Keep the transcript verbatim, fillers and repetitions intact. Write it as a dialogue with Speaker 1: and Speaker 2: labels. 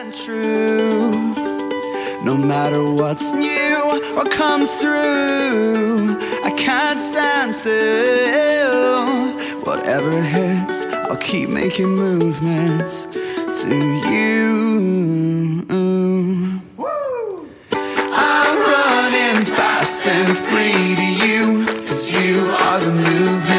Speaker 1: and true. No matter what's new or comes through, I can't stand still. Whatever hits, I'll keep making movements to you. Woo! I'm running fast and free to you, 'cause you are the movement.